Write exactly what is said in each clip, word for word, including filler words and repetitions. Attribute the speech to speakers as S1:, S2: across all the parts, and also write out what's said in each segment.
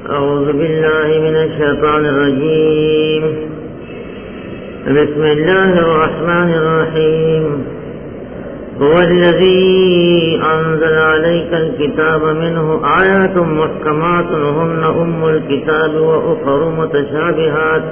S1: أعوذ بالله من الشيطان الرجيم. بسم الله الرحمن الرحيم. هو الذي أنزل عليك الكتاب منه آيات محكمات هن أم الكتاب وأخر متشابهات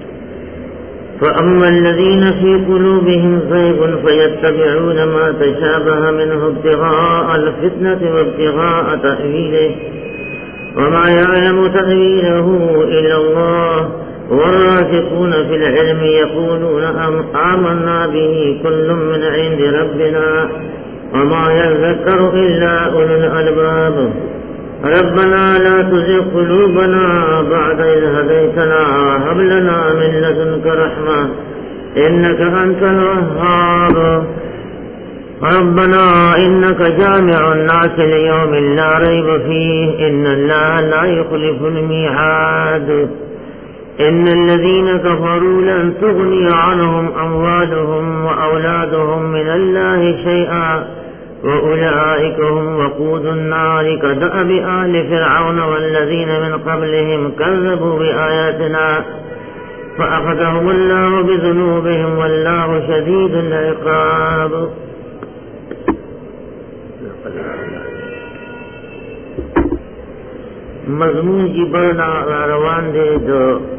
S1: فأما الذين في قلوبهم زيغ فيتبعون ما تشابه منه ابتغاء الفتنة وابتغاء تأويله وما يعلم تأويله إلا الله والراسخون في العلم يقولون آمنا به كل من عند ربنا وما يذكر إلا أولو الألباب ربنا لا تزغ قلوبنا بعد إذ هديتنا وهب لنا من لدنك رحمة إنك أنت الوهاب ربنا إنك جامع الناس ليوم لا ريب فيه إن الله لا يخلف الميعاد إن الذين كفروا لن تغني عنهم أموالهم وأولادهم من الله شيئا وأولئك هم وقود النار كدأب آل فرعون والذين من قبلهم كذبوا بآياتنا فأخذهم الله بذنوبهم والله شديد العقاب. مضمون کی بڑا روان دے دو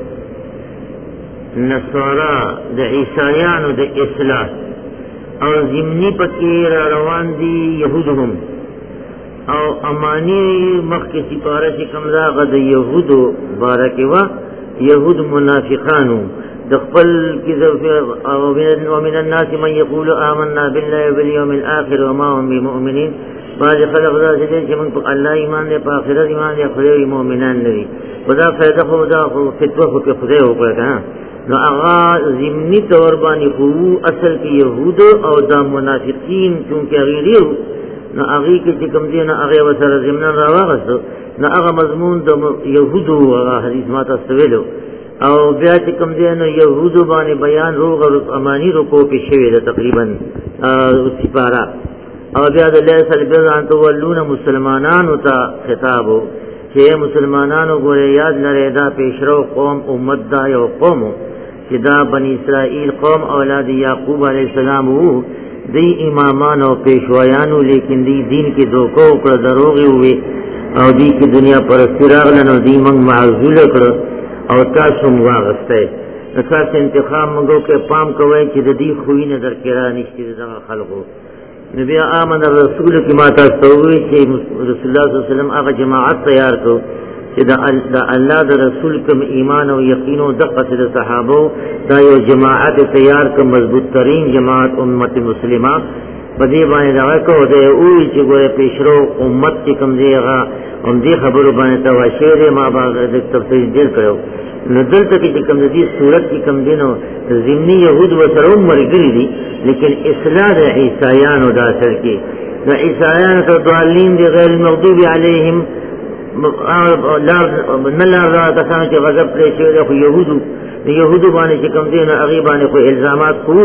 S1: نصارا د عیسایان و د اصلاح اور ضمنی پکی روان دی یہودهم او امانی مخ کے سپارہ سے کمزا غد یہود بارکوا یہود منافقانو دخل کی ومن الناس من يقول آمنا بالله واليوم الآخر وما هم بمؤمنين بعض خلق دا سدے کہ من اللہ ایمان دے پا آخرت ایمان دے خدای مومنان نوی خدا فیدہ خدا فتوہ خود کے خدای ہو کرتا ہے نو اغا ضمنی طور بانی خو اصل کی یہود او دا منافقین چونکہ اغیری ہو نو اغی کے چکم دے نا اغی وسر ضمنان رواغستو نو اغا مضمون دا یہود ہو اغا حدیث ماتا استویلو او بیا چکم دے نا یہود بانی بیان روغ اور امانی رکو کے شوی دا تقریبا سپارا اور بیاد لیس البر ان تولون مسلمانانو تا خطابو کہ مسلمانانو گورے یاد لرے دا پیشرو قوم امت دا یو قومو کہ دا بنی اسرائیل قوم اولاد یعقوب علیہ السلام ہو دی امامانو پیشوایانو لیکن دی دین کی دوکو اکڑ دروغی ہوئے او دی کی دنیا پر استراغلن او دی منگ معذول اکڑ او تاسو مواغستے نساس انتخاب منگو کے پام کوئے چی دی خوئی ندر کرا نشتی دا خلقو نبی آمن الرسول کی ماتا استوئی کہ رسول اللہ صلی اللہ علیہ وسلم آغا جماعت تیار کو کہ دا اللہ دا رسول کم ایمان و یقین و دقت دا صحابو دا یو جماعت تیار کم مضبوط ترین جماعت امت مسلمہ بدی بانے دا کو دے اوئی چی گوئے پیشرو امت کی کم دے گا ام دی خبر بانے تواشیر ما باغ دک تفصیل دل کرو ندل تک کی کم دی صورت کی کم دینو ضمنی یہود و سرون مرگری دی لیکن اصلاح دا عیسایان و دا سر کی دا عیسایان کا دوالین دی غیر المغضوب علیہم نلار را کسان چی غضب پلیشو دا خو یہودو یہودو بانے چی کم دینا اغیبانے خو الزامات خو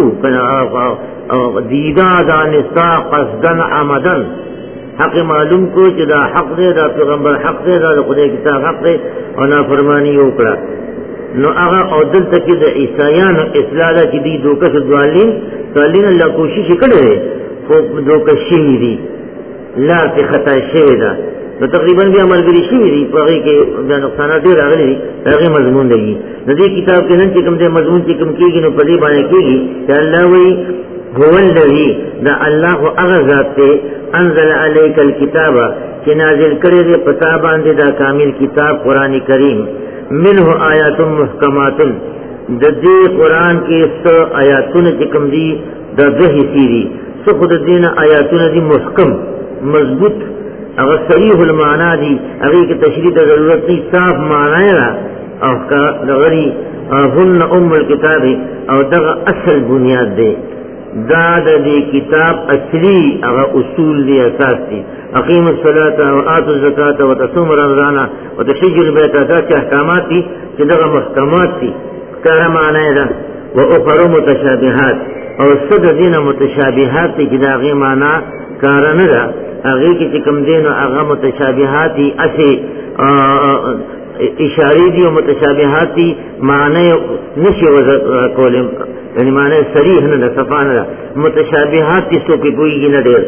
S1: دیدہ دا نستا قصدن عمدن حق معلوم کو چی دا حق دے دا پیغمبر حق دے دا خدا کتاب حق دے اور نافرمانی اوکڑا نو آغا او دل تکی دا عیسایان اصلاح دا چی دی دوکش دوالین دوالین اللہ کوشش کرے خوب دوکش شہی دی لار تی خطا شہی دا تو تقریباً بھی عمل گری شہی دی پاگئی کے نقصانات دیر آگلی دی تاگی مضمون دے گی ندی کتاب کے نن چکم دے مضمون چکم کی گی نو پدی بانے کی گی کہ اللہ وی هو الذي دا اللہ اغذات تے انزل علیک الكتاب کہ نازل کرے دے پتابان دے دا کامل کتاب قرآن کریم منہ آیات محکمات دا دے قرآن کے سو آیاتون چکم دی دا دہی سیری سو خود دین آیاتون دی محکم مضبوط اگر صریح المعنی دی اگر کی تشریح دا ضرورت نہیں صاف معنی را او کا دغری ہن ام الکتاب او دغ اصل بنیاد دے داد دی کتاب اصلی اغا اصول دی اساس دی اقیم الصلاة و آتوا الزکاة و تصوم رمضان و تحج البیت دا چی احکامات دی چی دغا محکمات دی کارا معنی دا و اخر متشابہات اور صد دین متشابہات دی چی دا غی معنی کارا ندا اغی کی چکم دین و اغا متشابہات دی اسی اشاری دی و متشابہات دی معنی نشی وضع کولیم یعنی معنی صریح نہ صفا نہ متشابہات کی سو کی کوئی نہ دیر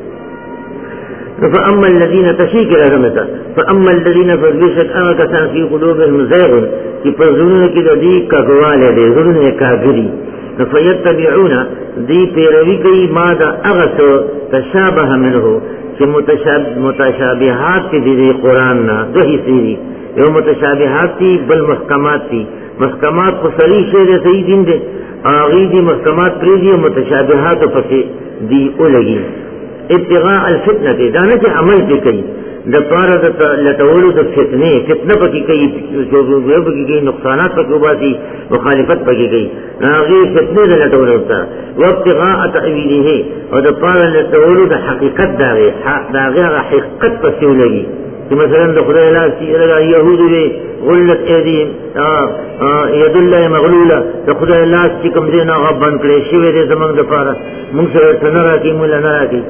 S1: فاما الذين تشيك رحمتا فاما الذين فبشك اما كان في قلوبهم زيغ کہ پرزنوں کی دی کا گوال ہے ظلم کافری فیتبعون دی پیروی کی ماذا اغسو تشابہ منه کہ متشابہات کی دی قرآن نہ دو ہی سیری یہ متشابہات تھی بل محکمات تھی محکمات کو صحیح شیر صحیح دن دے آغی دی محکمات پری دی متشابہات پسی دی اولگی ابتغاء الفتنہ تے دانا چے عمل پہ کئی دا پارا دا لٹولو دا فتنے فتنہ پکی کئی پکی کئی نقصانات پکی باتی مخالفت پکی کئی آغی فتنے دا لٹولو تا و ابتغاء تعویلی ہے اور دا پارا لٹولو دا حقیقت دا غی دا غی حقیقت پسیو لگی کہ مثلا دا خدا اللہ سی لگا یہود لے غلت ایدیم ید اللہ مغلولہ دا خدا اللہ سی کم دینا غبان کرے شوے دے زمان دا پارا منگ سے نرا کی مولا نرا کی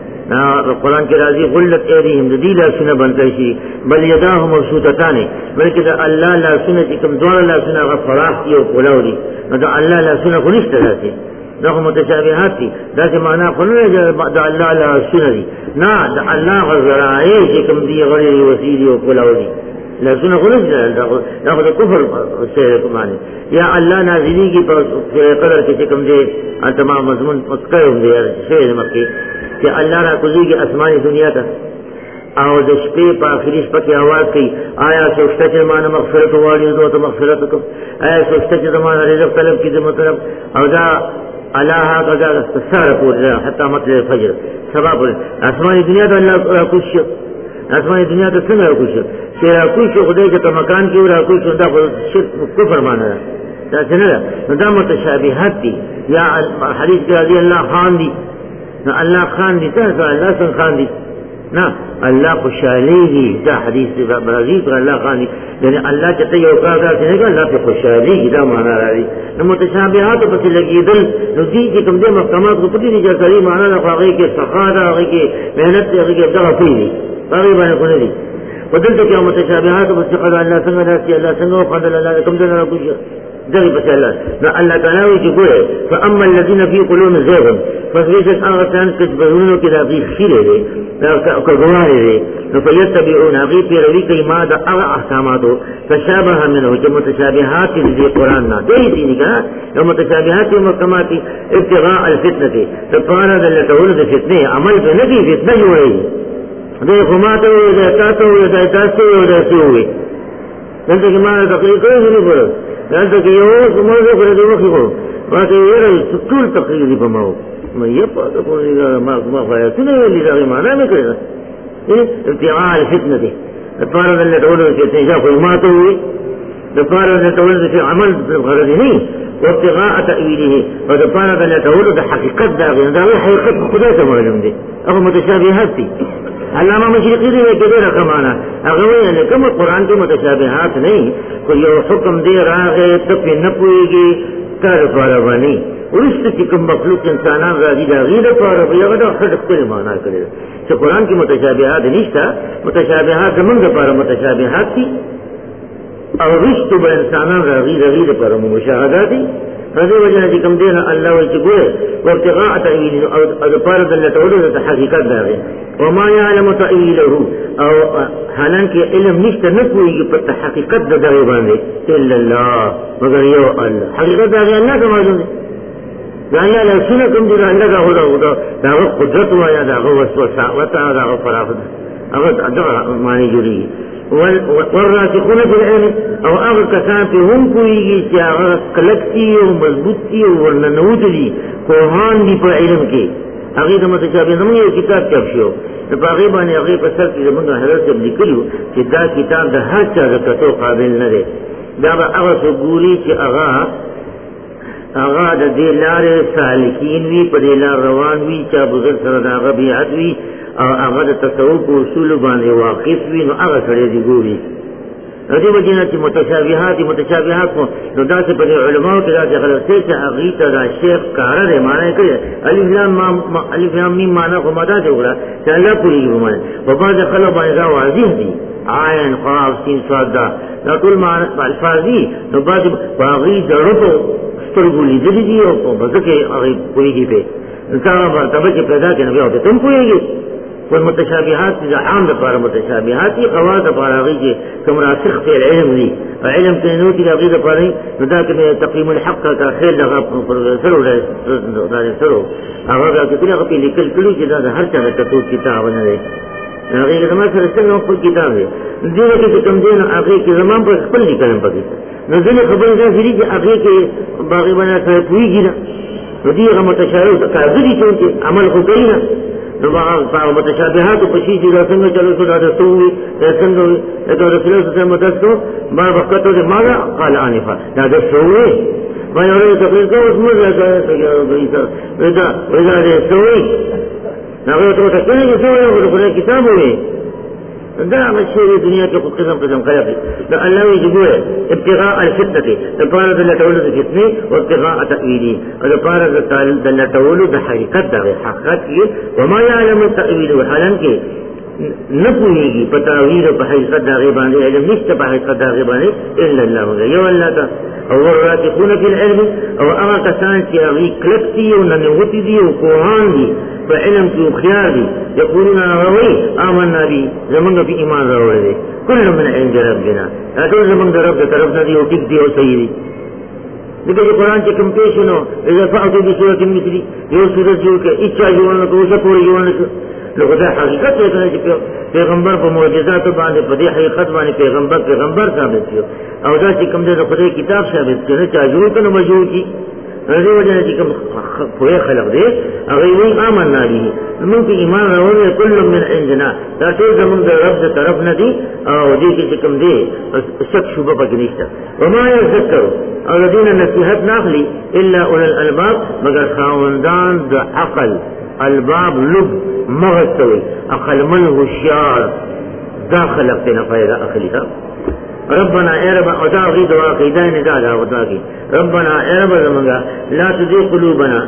S1: قرآن کے راضی غلت ایدیم دا دی لا سنہ بنتا شی بل یداہ مبسوطتانے بلکہ دا اللہ لا سنہ چی کم دوار لا سنہ غفراح کی و قولاو دی دا اللہ لا سنہ خلشت دا سی دا خو متشابہات تی دا سی معنی خلونے دا اللہ لا سنہ دی نا دا اللہ غزرائے چی کم دی غلی وسیدی و قولاو دی لا سنہ خلشت دا دا خو دا کفر سیر کمانے یا اللہ نازلی کی قدر کی چی کم دی تمام مضمون متقرم دی شیر مکی کہ اللہ را کزی کی اسمانی دنیا تا او دشپے پا آخری شپا کی آواز کی آیا سوچتا چی مانا مغفرت والی دو تو مغفرت کم آیا سوچتا چی مانا رزق طلب کی دو طلب او دا اللہ قضا سارا پور دا حتی مطلع فجر سباب اسمانی دنیا تا اللہ را کش اسمانی دنیا تا سن را کش چی را کش خدای جتا مکان کی را کش دا کفر مانا دا سن را دا متشابہات دی یا حدیث کی رضی اللہ خان دی نہ اللہ خان دی تا اللہ سن خان دی نہ اللہ خوشحالی دی دا حدیث برازیل پر اللہ خان دی یعنی اللہ چاہتے یہ اوقات دا سنے گا اللہ پہ خوشحالی کی دا مانا رہا دی نہ متشابہات پسی لگی دل نو دی کی کم دے محکمات کو پتی دی جاکری مانا دا خواہی کے سخا دا خواہی کے محنت دے خواہی کے دغا پی دی خواہی بانے کنے دی ودل تا کیا متشابہات پسی قضا اللہ سنگا دا سی اللہ سنگا و قدل اللہ کم دے نہ کچھ ذلك بس الله لا الله تعالى يقول فأما الذين في قلوبهم زيغ فسويشت أغتان كتبهون كذا في خيره كغواره فيتبعون أغيب يرويك ماذا أغى أحكاماته فشابه منه كمتشابهات في قرآننا دي دينك ومتشابهات ومحكمات ابتغاء الفتنة فقال ذا لتولد فتنة عمل بنبي فتنة جوعي دي خماته وإذا تاته وإذا تاسه وإذا سوه دلتا كما تقرير كيف نقول دلتا كي يوه كمازو خلده وخيقو باقي يرى طول تقريري بماو ما يبقى تقول ما خواياتنا يولي داغي معنا مكرنا ابتغاء الفتنة دي الفارة اللي تقوله في اتنشاف وماته الفارة اللي تقوله في عمل غرضه وابتغاء تأويله والفارة اللي تقوله في حقيقة داغي داغي حقيقة خداية معلوم دي اخو متشابهات دي علامہ مشرقی نے کدے رقم آنا اگر یعنی کم قرآن کے متشابہات نہیں کوئی یہ حکم دے رہا ہے تب نہ پوئے گی تر پارا بنی اور اس کی کم مخلوق انسانان راضی راغیر پارا بیا گا خدق کے مانا کرے تو قرآن کی متشابہات نہیں تھا متشابہات زمن کے پارا متشابہات تھی اور رشت با انسانان راضی راغیر پارا مشاہدہ تھی هذه وجه كم دينا الله ويتقوله وابتغاء تأويله أو أدفارد اللي تقوله تحقيقات داغي وما يعلم تأويله أو حالانك علم نشت نفوه يبت حقيقات داغي باندي إلا الله مگر يو الله حقيقات داغي الله كما جنده يعني لا سنة كم دينا الله داغو داغو داغو قدرت ويا داغو وسعوتا داغو فرافد أغد أدغى ماني جريه والراسخون في العلم او اغر کسان پہ ہم کوئی چی اغر کلکتی و مضبوطی و ورننوت لی کوہان دی پر علم کے اغیر متشابہ زمان یہ کتاب چاپ شو فاغیبانی اغیر پسر کی زمان حضرت سے لکلیو چی دا کتاب دا ہر چاہ رکتو قابل نہ دے دا با اغر سگوری چی اغا اغا دا دے لار سالکین وی پا دے لار روان وی چا بزرگ سرد آغا بیعت وی اور اغا دا تصوف و اصول باندے واقف وی نو اغا سڑے دی گوری ردی وجینا چې متشابهات متشابهات کو نو دا څه په علماء کې دا چې غلط څه چې هغه ته دا شیخ کار دی معنی کوي الف لام ما الف لام میم معنا کومه دا دی وګړه چې الله پوری ومنه په بعض خلک باندې دا واضح دي عین قاف سین صاد دا دا ټول معنا الفاظ دي نو بعض باغی ضرورت سترګو لیدلې دي او په ځکه هغه پوریږي په انسان مرتبه کې پیدا کړي نو ته تم پوریږي والمتشابهات إذا عام دفار متشابهات قواعد دفارغي كم راسخ في العلم لي علم كنوتي لغي دفاري نداك تقييم الحق كخير لغا سرو دار سرو هغه کتنه په لیکل کړي چې دا هر چا ته تو کتاب نه دی هغه زما سره څنګه په کتاب دی دغه کې کوم دین هغه کې زمان په خپل لیکل پکې نو ځنه خبره ده چې هغه کې باغی باندې ته پويږي نو دغه متشابه کاذبي چې عمل خو کوي نو هغه متشابهات په شي چې دا څنګه چلو شو دا څنګه څنګه دا رسول الله صلی الله علیه وسلم ما وخت ته ما قال انفا دا د شوې ما یو څه تقریر کوم اسمه دا دا ودا دا شوې هغه ته څه کوي چې شوې په کتاب وي دا مشهور دنیا کې په قسم قسم کوي دا الله یې ابتغاء الفتنه لپاره د لټولو د فتنې او ابتغاء تأویلی او لپاره د تعلل د لټولو د حقیقت د حقیقت کې وما يعلم التأویل حالان کې نه پوهیږي په تعویل او په حقیقت د غیبانه علم نشته په حقیقت د غیبانه الا الله یو الله تا او وراتقون فی العلم او هغه کسان چې هغه کلکتی او ننوتی دي او قرآن دي فعلم کی خیار دی یقولون روی آمنا بی زمانگا پی ایمان روڑ دے کل من عند ربنا اتو زمانگا رب دا طرف ندی او ٹک دی او صحیح دی لیکن جو قرآن چکم پیشنو اذا فعتو بی صورت مثلی یو صورت جو کہ اچھا جوان لکو اسا پوری جوان لکو لکو دا حقیقت لیکن ہے پیغمبر پا معجزات باندے پا دی حقیقت باندے پیغمبر پیغمبر ثابت کیو او دا چکم دے دا خدا کتاب ثابت کیو چاہ جور کنو مجور کی رضی وجہ نے کہ کوئی خلق دے اگر آمن نہ دی من کی ایمان رہو کل من عندنا دا ټول زمون د رب د طرف نه دی او دې کې کوم دی شک شوبه پکې نشته وما يذكر او الذين نصيحت ناخلي الا اولل الالباب مگر خاوندان د عقل الباب لب مغتوي عقل من هوشیار داخل اپنا فائدہ اخلی تھا ربنا اے رب ادا کی دعا کی دین دادا ادا کی ربنا اے رب زمنگا لا تزغ قلوبنا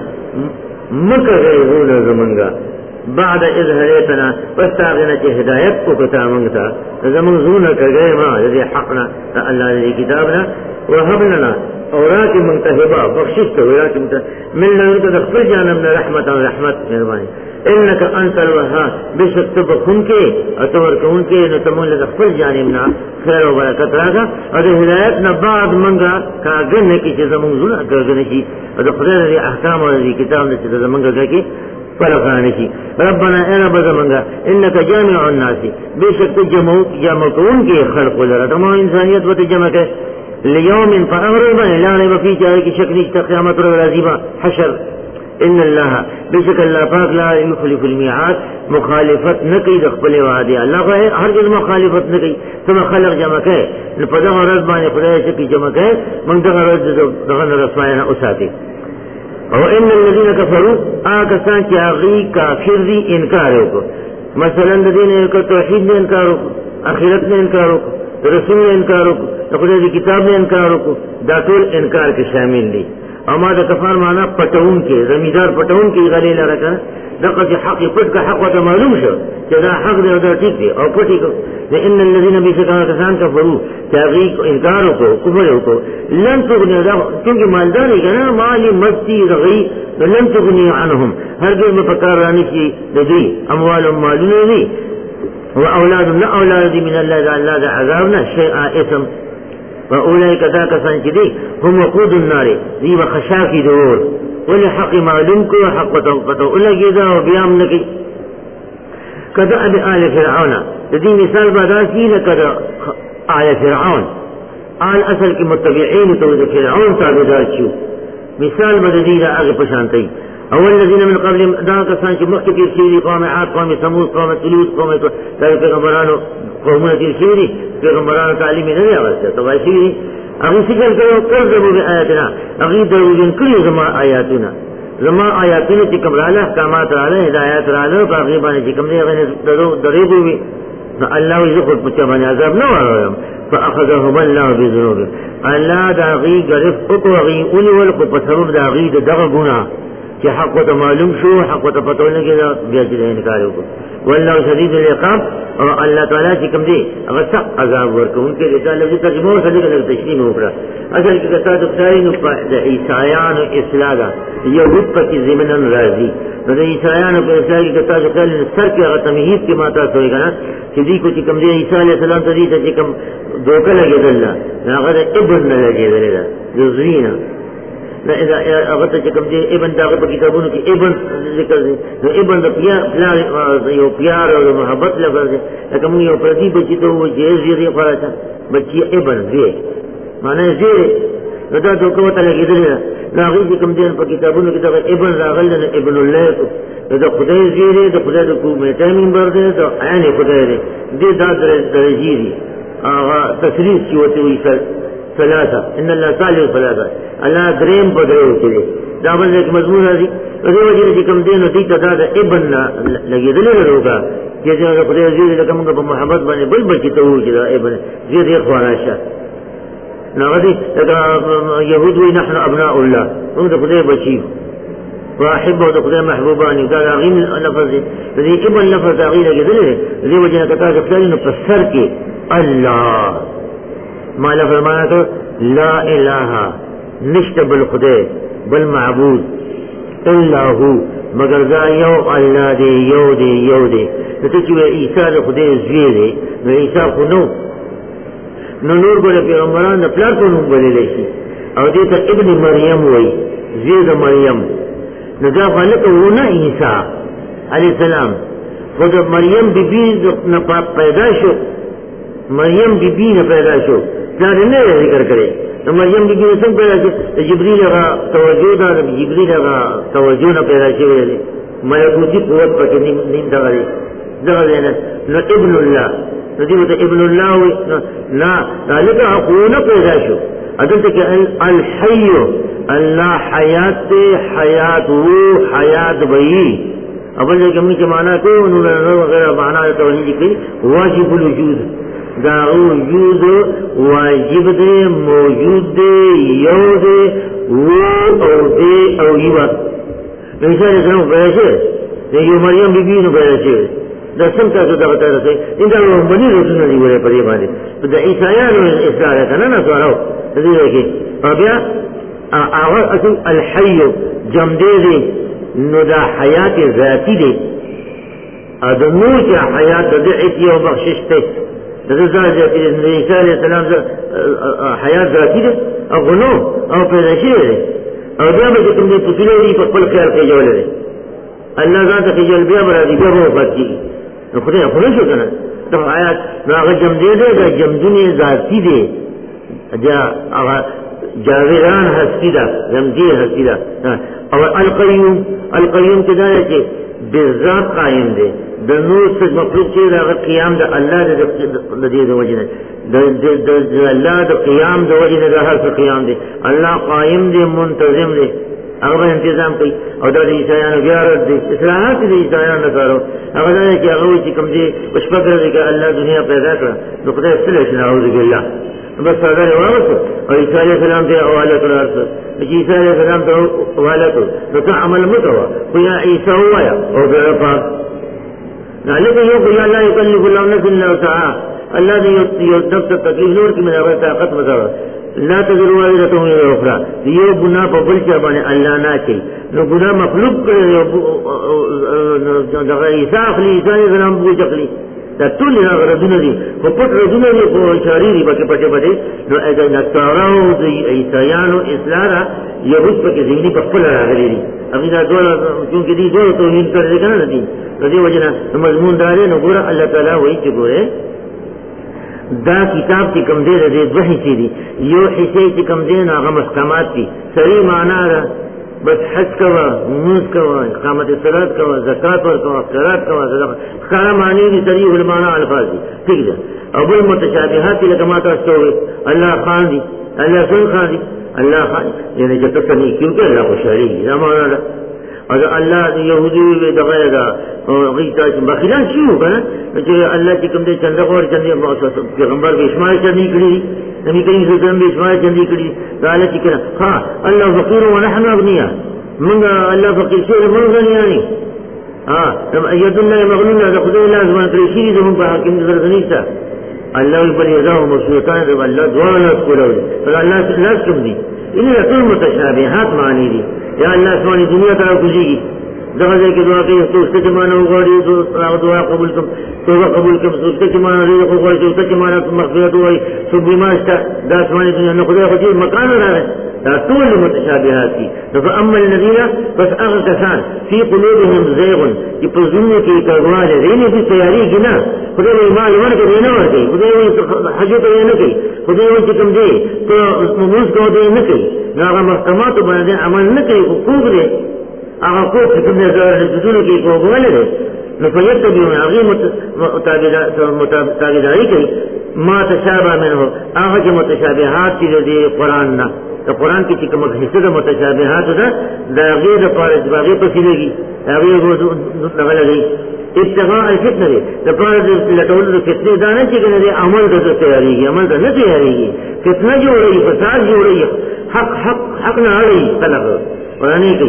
S1: مکر غول زمنگا بعد اذ هديتنا واستغفرنا هدایت کو پتا منگتا زمن زون کر گئے ما یہ حقنا اللہ نے کتابنا وهب لنا اوراق منتهبا بخشش تو اوراق من لدنك تغفر جانبنا رحمة رحمت مہربانی انك انت الوهاب بشک تو بخون کے اتور کون کے نو تمون لغفر جانبنا خیر و برکت راگا اور ہدایت نہ بعد منگا کا گن کی چیز منظور کر گن کی اور خدا نے احکام اور کتاب نے چیز منگا کہ فرقان کی ربنا اے رب زمنگا انك جامع الناس بشک جمع جمع کون کے خلق ذرا تمام انسانیت و جمع کے لیوم فامرنا لا ريب فيه جاء کی شکل قیامت اور عذاب حشر ان اللہ بشک اللہ پاک لا يخلف الميعاد مخالفت نہ کی رقبل وعدے اللہ کو ہے ہر جس مخالفت نہ کی تم خلق جمع ہے فدغ رد بانے خدای سے کی جمع ہے من دغ رد دغن رسمائنا اساتی او ان الذين كفروا آکسان کی آغی کافر دی انکاروں کو مثلا دین کو توحید نے انکاروں کو آخرت نے انکاروں کو رسول نے انکاروں کو خدای کی کتاب نے انکاروں کو داخل انکار کے شامل دی اما دا کفار مانا پتون کے زمیدار پتون کی غلی لرکا دقا کی حق پت کا حق و تا معلوم شو کہ دا حق دے دا ٹھیک دے اور پتی کو ان الذین بشکا کسان کفروا تاغیق انکاروں کو کفروں کو لن تغنی دا کیونکہ مالداری کا نا مالی مستی رغی لن تغنی عنہم ہر گئے میں پکار رانی کی دی اموال مالون دی و اولاد لا اولاد من اللہ دا اللہ دا عذابنا شیئا اسم وأولئك ذاك سنجدي هم وقود النار ذي وخشاكي دور ولحق معلومك وحق وتوقته أولا جيدا وبيام لكي كذا أبي آل فرعون ذي مثال بداسي لكذا آل فرعون آل أسل كمتبعين تود فرعون تابدار شو مثال بددي لا أغي پشانتي اول الذين من قبل ذاك سانك مختفي سيري قوم عاد قوم ثمود قوم تلوث قوم ذلك پیغمبرانو قومنا سيري پیغمبرانو تعلیم نه دی اوسه تو وایي هغه څنګه کوي کړو به آیاتنا هغه دروژن کړی زما آیاتنا زما آیاتونه چې کوم رااله احکامات رااله هدایت رااله په هغه باندې چې کوم دی هغه درو درېږي الله یې خود په باندې عذاب نه ورایم فاخذهم الله بذنوبهم الله دا غي غرف او غي اول ول کو پسرور دا غي دغه ګنا چې حق ته معلوم شو حق ته پتو نه کېدا بیا چې انکار وکړو والله شدید العقاب او الله تعالی چې کوم دی هغه سخت عذاب ورکوونکی دی. دا لفظ ترجمه سره د تشریح وکړه. اصل کې کتا د ځای نو د عیسایان او اسلام یهود په کې زمينن راځي نو د عیسایان په ځای کې کتا د سر کې هغه تمهید کې ماته سوې کنه چې دی کو چې کوم دی عیسی علیه السلام ته دي چې کوم دوکه لګیدل هغه ابن نه لګیدل دا ذوینا نہ اذا اغت چکم دے ابن داغ په کتابونو کې ابن ذکر دي نو ابن د پیار پیار یو پیار او محبت لفظ دی لکه موږ یو پردي بچی ته و چې زیری فراته بچی ابن دی معنی زیری نو دا دوکه وته لګیدل نه هغه چې کوم دي په کتابونو کې دا ابن راغل نه ابن الله دا خدای زیری دا خدای د کومه ټایمینګ ورته دا عین خدای دی دې دا درجی دي هغه تشریح چې وته وي ثلاثه ان الله صالح ثلاثه الله دریم بدرو کړي دا باندې کوم مضمون راځي په دې وجه چې کوم دین او دې ته دا ابن لګیدل وروګه چې دا خدای عزیز لکه موږ په محبت باندې بل بل چې ته وو چې دا ابن دې دې خواراشه نو غدي دا يهود وي نحن ابناء الله موږ د خدای بچي واحب او د خدای محبوبان دا غین لفظ دې ابن لفظ غیر لګیدل دې وجه ته تاسو کړئ نو په سر کې الله مالا فرمانا تو لا الہ نشت بالخدے بل معبود الا ہو مگر دا یو اللہ دے یو دے یو دے نتو چوئے عیسیٰ دے خدے زوی دے نو عیسیٰ خونو نو نور بولے پیغمبران دا پلار کو نور بولے لیشی او دیتا ابن مریم وی زوی دا مریم نو دا خالق ہونا عیسیٰ علیہ السلام خود مریم بی بی پیدا شو مریم بی بی نے پیدا شو چاہتے نہیں ذکر کرے تو مریم بی بی نے سب پیدا شو جبریل کا توجہ دا جبریل کا توجہ نہ پیدا شوے دے ملکوتی قوت پر نیم دغا دے دغا دے نہ ابن اللہ تو دیو تو ابن اللہ ہوئی نا ذالکہ حقونا پیدا شو عدل کہ الحی اللہ حیات تے حیات وہ حیات بئی اول جائے کہ ہم نے کے معنی کو انہوں نے وغیرہ معنی توجہ کی واجب الوجود دا وجود واجب دے موجود دے یو دے وہ او دے او یوا عیسیٰ علیہ السلام پیدا شوے یو مریم بی بی نو پیدا شوے دا سم تاسو دا بتا رسے ان دا بنی رسولنا دی بولے پر یہ باندے تو دا عیسائیان اصلاح رہتا نا نا سوالو دی رکھے اور بیا آغاز اصل الحی جم دے دے نو دا حیات ذاتی دے دا نور کے حیات دا دعیتی و بخشش تے عیسیٰ علیہ السلام حیات ذاتی دے او غنو او پیدا شوے دے او بیا با جکم دے پتلے دی پا قل خیال کے جولے دے اللہ ذات کی جول بیا برا دی بیا با وفات کی نو خدای خونو شو کنا تو حیات نو آغا جم دے دے دا جم دنی ذاتی دے جا آغا جاویران ہستی دا جمدی ہستی دا اور القیوم القیوم کے دارے چھے بالذات قائم دے دا نور سے مخلوق چھے دا قیام دا اللہ دا دے دا وجہ دا اللہ دا قیام دا وجہ دا ہر سے قیام دے اللہ قائم دے منتظم دے اگر انتظام کئی اور دا عیسائیان بیارت دے اسلامات دے عیسائیان نکارو اگر دا کہ اگر وچی کم دے پشپک رہے کہ اللہ دنیا پیدا کرا نو خدا اصلح نعوذ باللہ بس صدر واغس اور عیسیٰ علیہ السلام تے اوالت الارض عیسیٰ علیہ السلام تے اوالت نو تا عمل متوا کویا عیسیٰ ہوا یا او بیر پاک لیکن یو کہ اللہ یکلف اللہ نفس اللہ تعالی اللہ نے یو نفس تکلیف نور کی من اگر طاقت مزارا لا تذر والدتهم الى الاخرى یو گناہ پا بلچا بانے اللہ نہ چاہی نو گناہ مخلوق کرے عیسیٰ اخلی عیسیٰ علیہ السلام بوچ اخلی دا ټول نه غردونه دي په پټ ردونه دي په اشاری دي پکې پټه پټه نو اګه نصاراو د عیسایانو اسلام یهود پکې ذهني په خپل راغلي دي ابي دا ډول چې دي ډول توهین کوي کنه دي د دې وجنه مضمون داري نو ګوره الله تعالی وایي چې ګوره دا کتاب چې کوم دی د دوه حصے دي یو حصے چې کوم دی هغه محکمات دي صحیح معنا را بس حج کوا موز کوا اقامت صلاة کوا زکاة ور کوا خیرات کوا صدقہ خارا معنی دی صریح المعنی الفاظ دی ٹھیک ہے اب المتشابہات کی لکمات استوئے اللہ خان دی اللہ سن خان دی اللہ خان یعنی جب تک نہیں کیونکہ اللہ کو شریک دا معنی دا اور اللہ یہودی دغه دا غیتا بخیلان شي وکړه چې الله چې کوم دې چنده اور چنده پیغمبر به اسماعیل چندي کړی نبی کریم صلی الله علیه وسلم به اسماعیل چندي کړی قال چې کړه ها الله فقير ونحن اغنياء من الله فقير شي من غنیان ها ايد الله مغلول هذا خدای لازم کړی شي زمون په حاکم درغنیسا الله بل یزاو مسلطان دې الله دعا نه کولای پر الله لاس کوم دي ان ټول متشابهات معنی دي یا الله سبحانه دنیا ته کوجيږي دغه ځای کې دعا کوي څوک چې مانو غواړي او دعا قبول کوم توبه قبول کوم څوک چې مانو رزق غواړي څوک چې مانو مغفرت وایي څوک بیمار شته دا سبحانه دنیا نه خدای خو دې مکان راغی دا ټول متشابهات دي فاما الذين فسأغ كسان في قلوبهم زيغ چې په زړه کې کړواله رینې دي تیاری ګنا خدای یې مال ورکړي نه ورکړي خدای یې حج ته نه کوي خدای یې چې کوم دي ته موږ کوو نه کوي هغه محکمات باندې عمل نه کوي حقوق دي هغه کو چې کوم دي زړه کې کوواله دي نو فیتبعون هغه متابعداري کوي ما تشابه منه هغه چې متشابهات دي قرآن نه تو قرآن کی چکم حصہ متشابہات دا دا غیر پارج باغی پسیلگی دا غیر دغل گئی ابتغاء الفتنہ دے دا پارج لٹول دا فتنے دا نا چکنے دے عمل دا تیاری گی عمل دا نا تیاری گی فتنہ جو رہی فساد جو رہی حق حق حق نہ رہی طلب قرآن کی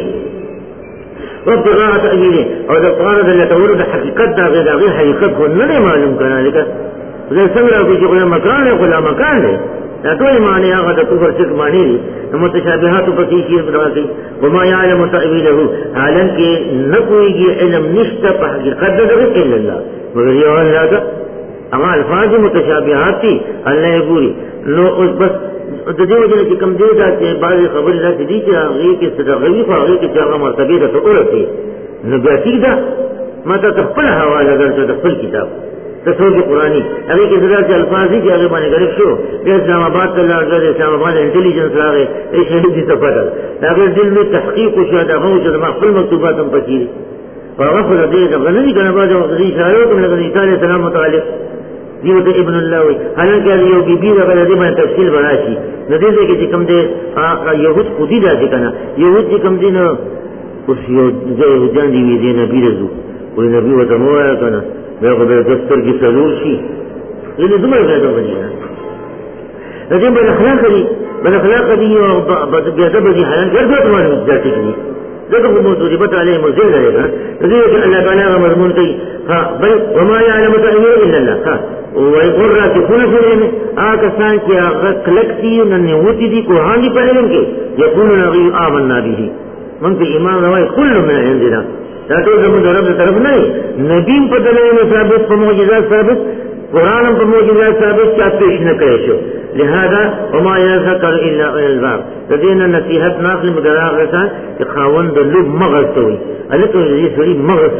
S1: وابتغاء تأویلے اور دا پارج لٹول دا حقیقت دا غیر دا غیر حقیقت کو نہ معلوم کرنا لکا دا سنگرہ کی چکنے مکان ہے خلا مکان ہے دا ټول معنی هغه د کفر شرک معنی دي متشابهات په کې شی راځي وما يعلم تأويله حالان کې نه کويږي علم نشته په حقیقت د الا الله مگر یو الله دا هغه الفاظ متشابهات دي الله یې ګوري نو اوس بس د دې وجه چې کوم دی دا چې بعض خبرې راځي دي چې هغه کې ستغوي خو هغه کې هغه مرتبه ده اورته نو بیا ٹھیک ده ما ته خپل حواله درته د خپل کتاب تصویر قرآنی ابھی کس طرح سے الفاظ ہی کہ آگے بانے غریب شو اسلام آباد کا لڑکا اسلام آباد انٹیلیجنس لاغے ایک شہید جی سفر اگر دل میں تحقیق کچھ یاد آگا جو مقبل مکتوبات ہم پچیری فغفر دے غنی کرنا بعد غزی شاعروں کو لگا عیسیٰ علیہ السلام متعلق دیوت ابن اللہ ہوئی حالانکہ یہ بی بی اگر دے میں تفصیل بنا شی ندی دے کہ کم دے یہود خودی دا سکنا یہود جی کم دے نا اس یہودیان دی وی دے نبی رضو کوئی نبی وطن ہوا ہے کنا میں کو دفتر کی سرور سی یہ زمر پیدا بنی ہے لیکن بل اخلاق دی بل اخلاق دی اور بیادب دی حالان کر دو تمہاری جاتی کی دیکھو وہ موضوعیت علیہ مزید رہے گا لیکن کہ اللہ تعالیٰ کا مضمون کئی ہاں بل وما يعلم تأويله الا الله ہاں ويقول راسخون في العلم آکسان کی کلکتی ننوتی دی قرآن دی پڑھے ان کے یقولون غیر آمنا به من پہ ایمان روائے کل من عندنا تاکہ زمین رب طرف نہیں نبیم پر دلائل ثابت پر معجزات ثابت قرآن پر معجزات ثابت کیا پیش نہ کرے شو لہذا وما يذكر الا الالباب تدینا نصیحت ناقل مدراغ رسان کہ خاون دلوب مغز توئی علکو یہ سوری مغز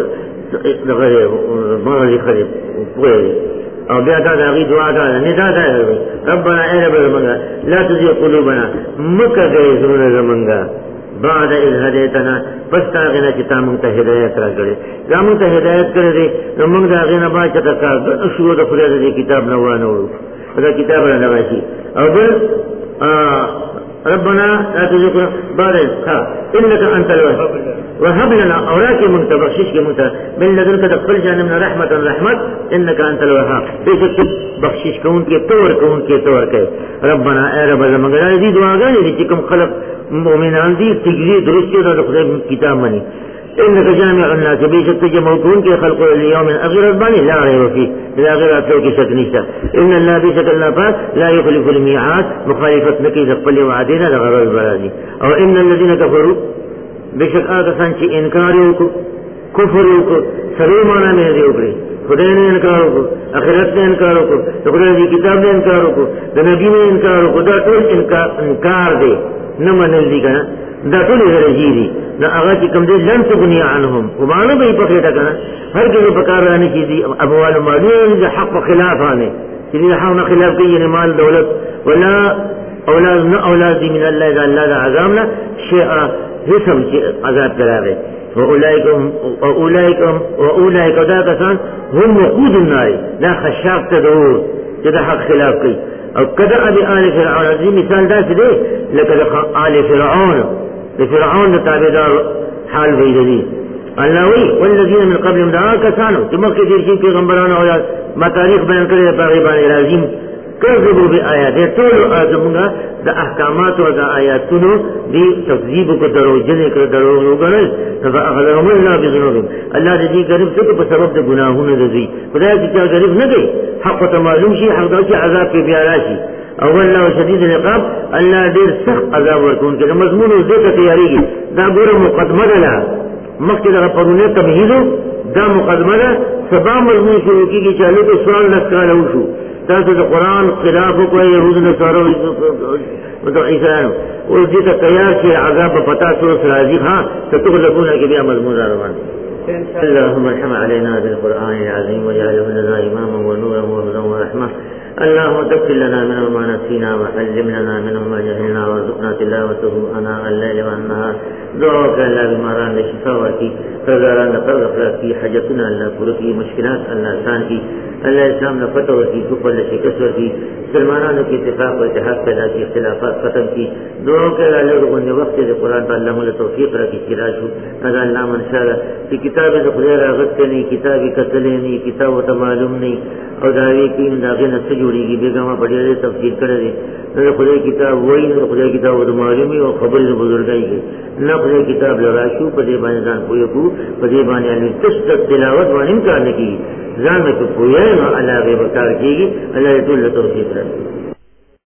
S1: مغز خریب پوئے اور بیا دا داغی دعا دا ندا دا ربنا اے رب زمانگا لا تزیغ قلوبنا مکہ گئے ضرور زمانگا بعد اذ هدیتنا پس تاغینا چتا منگتا ہدایت را کرے یا منگتا ہدایت کرے دے نو منگ دا غینا با چتا کار شروع دا خلیت دے کتاب نوانا ورو دا کتاب را نواشی اور بل ربنا لا تزیغ بعد اذ انکا انت الوحب وهب لنا اوراکی منگتا بخشش کی منگتا من لدنکا دقل جانمنا رحمت رحمت انکا انت الوحب بیشک بخشش کون کے طور کون کے طور کے ربنا اے رب زمانگا دی دعا گانی دی چکم خلق مومنان دی تجری درستی دا خدای کتاب منی انکا جامع الناس بیشک تجمع کون کے خلق اليوم اغیر ازبانی لا رہے وفی لا غیر اتلو کی شک نیسا ان اللہ بیشک اللہ پاک لا يخلف المیعاد مخالفت نکی دقل وعدینا لغر ازبرازی اور ان الذین کفروا بیشک آگا سانچی انکاریوں کو کفریوں کو سرے مانا میں دے اکڑے خدای نے انکاروں کو آخرت نے انکاروں کو خدای کی کتاب نے انکاروں کو نبی نے انکاروں کو دا ټول انکار دے نہ منل دی کنا دا ټول غرضی دی دا هغه چې کوم دې لن تغني عنهم ومانه به پکې تا کنا هر کله پکار رانی کی دی ابوال مالین د حق خلاف آنے چې دې حق خلاف کوي نه مال دولت ولا اولاد نه اولاد من الله اذا الله عذابنا شيء حسم چې عذاب کراوي واولئک واولئک واولئک دا کسان هم وقود النار لا خشاق تدور چې د حق خلاف کوي او کدا ابي آل فرعون دې مثال دا څه دی لکه آل فرعون د فرعون د تابعدار حال وی دی اللہ وی والذین من قبلهم دعا کسانو چې مخکې دې چې پیغمبرانو او ما تاریخ بیان کړی په غیبان لازم کذبوا بآیات ټول ازمغه د احکامات او د آیاتونو دی تکذیب کو درو جن کړ درو وګڼل فاخذهم الله بذنوبهم الله دې غریب څه په سبب د ګناهونو دي خدای دې چې غریب نه دی حق ته معلوم شي حق د عذاب کې بیا راشي او الله شدید العقاب الله ډیر سخت عذاب ورکون کې مضمون او ذکر تیاریږي دا ګوره مقدمه ده مخکې د پرونه تمهیدو دا مقدمه ده سبا مضمون شروع کیږي چې له سوال نکاله وشو تاسو د قران خلاف کوی يهود نه سره او عیسایانو او دې ته تیار شي عذاب پتا سره راځي ها تتغلبون کې بیا مضمون روان اللهم ارحم علينا بالقران العظيم واجعله لنا اماما ونورا وهدى ورحمه اللهم ذكر لنا منه ما نسينا وعلم لنا منه ما جهلنا وارزقنا تلاوته اناء الليل والنهار دعوك الله بمران لشفاء وكي فزاران لفرغ في حاجتنا الله فرقي مشكلات الله آسان کی اللہ اسلام نے فتح کی کفر نے شکست کی مسلمانوں کی اتفاق و اتحاد پیدا کی اختلافات ختم کی دعاؤں کے اللہ لوگوں نے وقت سے قرآن پر اللہ مل توفیق رکھی سراج ہو اگر اللہ منشاء کہ کتابیں تو خدا راغت کے نہیں کتابی قتلیں نہیں کتاب و تو معلوم نہیں اور دعوی کی داغے نہ سے جوڑی گی بیگما پڑھی رہے تفصیل کرے رہے نہ خدا کتاب وہی نہ خدا کتاب وہ تو معلوم ہی اور خبر سے بزرگائی گئی نہ خدا کتاب لگاشو پدے بانے دان کوئی کو پدے بانے علی تشدد تلاوت وان امکان کی زان میں تو کوئی ہے اللہ بے بکار کی گی اللہ تو توفیق رکھے